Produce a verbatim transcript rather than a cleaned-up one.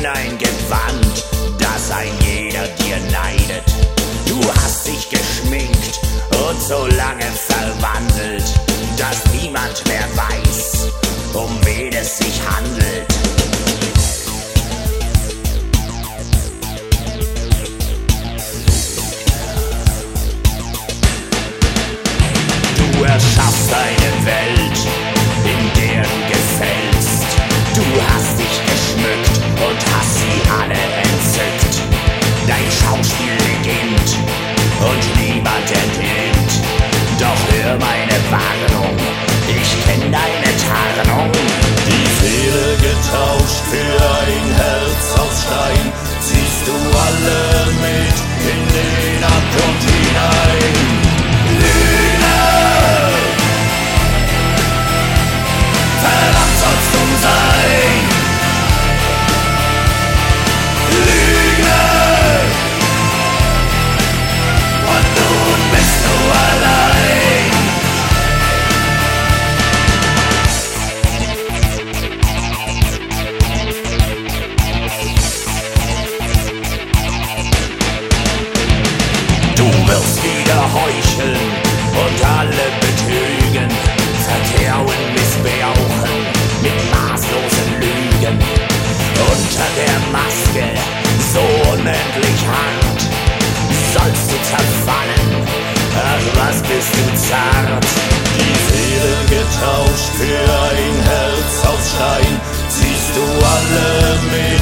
in ein Gewand, das ein jeder dir neidet. Du hast dich geschminkt und so lange verwandelt, dass niemand mehr weiß, um wen es sich handelt. Du erschaffst eine Welt, in der du gefällst. Du hast dich geschmückt und hast sie alle entzückt. Dein Schauspiel beginnt und niemand entnimmt. Doch hör meine Warnung, ich kenn deine Tarnung. Die Seele getauscht für ein Herz aus Stein, ziehst du alle mit in den Abgrund hinein. Lüge! Verdammt sollst du sein! Lüge! Und nun bist du allein! Du wirst wieder heucheln und alle betrügen, vertrauen, missbrauchen mit maßlosen Lügen. Unter der Maske, so unendlich hart, sollst du zerfallen, ach was bist du zart. Die Seele getauscht für ein Herz aus Stein, ziehst du alle mit